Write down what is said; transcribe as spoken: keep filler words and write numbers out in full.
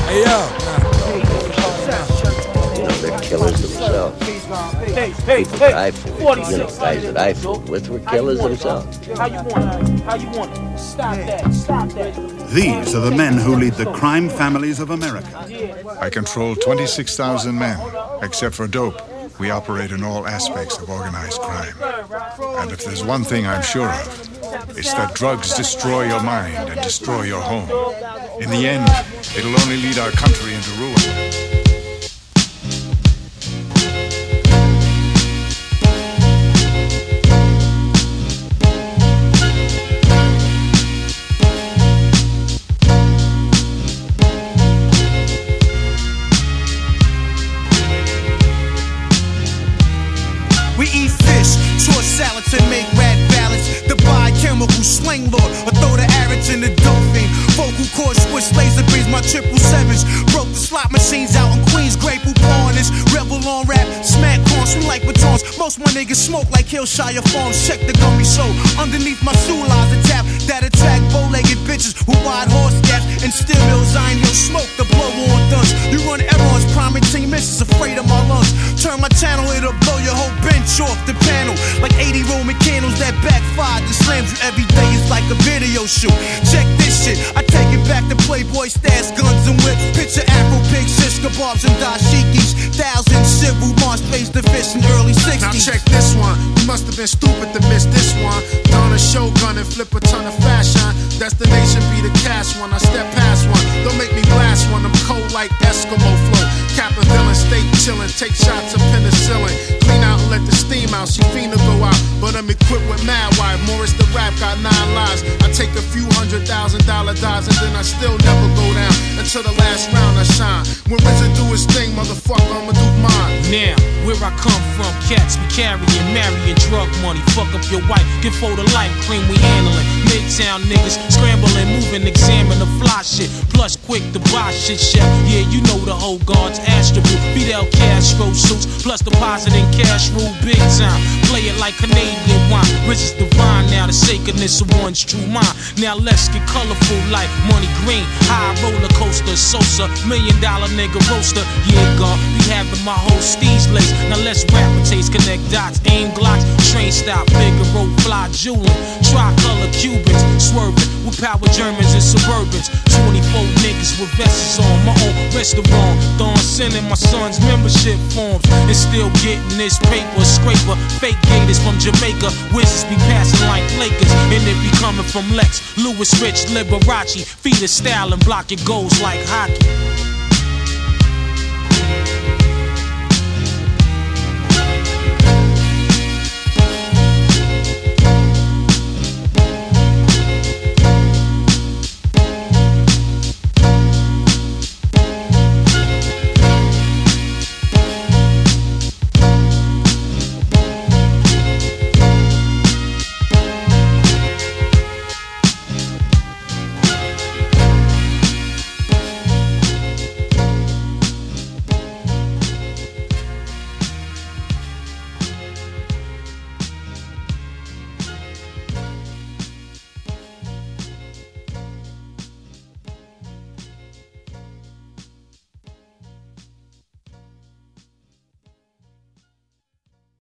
Hey, yo. You know, they're killers themselves. Hey, hey, People that I fought, you know, guys that I fought with were killers themselves. How you want it? How you want it? Stop that. Stop that. These are the men who lead the crime families of America. I control twenty-six thousand men, except for dope. We operate in all aspects of organized crime. And if there's one thing I'm sure of, it's that drugs destroy your mind and destroy your home. In the end, it'll only lead our country into ruin. We eat fish, toss salads and make rat ballads. The biochemical slang lord, or throw the arrows in the dolphin. Vocal cord switch laser beams, my triple sevens. Broke the slot machines out in Queens, Grapeful Pawners. Rebel on rap, smack corns, swing like batons. Most my niggas smoke like Hillshire Farms. Check the gummy show. Underneath my shoe lies a tap that attract bow-legged bitches who ride horse gaps. And still mills, I ain't no smoke, the blow on guns. You run errands, priming team missions, afraid of my lungs. Turn my channel, it'll blow your whole bench off the panel. Like eighty Roman candles that backfire and slams you every day. It's like a video shoot. Check this shit, I take it back to Playboy stats, guns and whips. Picture Afro pigs, shish kebabs and dashikis. Thousand civil march pays the fish in early sixties. Now check this one, you must have been stupid to miss this one. Don a Shogun and flip a ton of fashion. Destination be the cash one, I step past one. Don't make me blast one, I'm cold like Eskimo flow. Captain villain, stay chillin', take shots of penicillin. Clean out and let the steam out, she fiend to go out. But I'm equipped with mad wire, Morris the rap got nine lives. I take a few hundred thousand dollar dives and then I still never go down. Until the last round I shine. When RZA do his thing, motherfucker, I'ma do mine. Now, where I come from, cats be carrying, marrying drug money. Fuck up your wife, get for the life cream we handling. Midtown niggas scrambling, moving, examine the fly shit. Plus quick to buy shit, chef. Yeah, you know the whole guards, Astro, Fidel Castro suits. Plus depositing cash rule big time. Play it like Canadian wine. Riches divine, now the sacredness of one's true mind. Now let's get colorful like money green. High roller coaster, Sosa, million dollar nigga roaster. Yeah, God, be having my whole steez lace. Now let's rap and taste, connect dots, aim glocks, train stop, Figaro, fly jewelin', tricolor Cubans, swerving with power Germans and Suburbans. twenty-four niggas with vests on, my own restaurant. Dawn sending my son's membership forms and still getting this paper scraper. Fake gators from Jamaica, wizards be passing like Lakers, and it be coming from Lex, Lewis, Rich, Liberace. Feed a style and block your goals like hockey.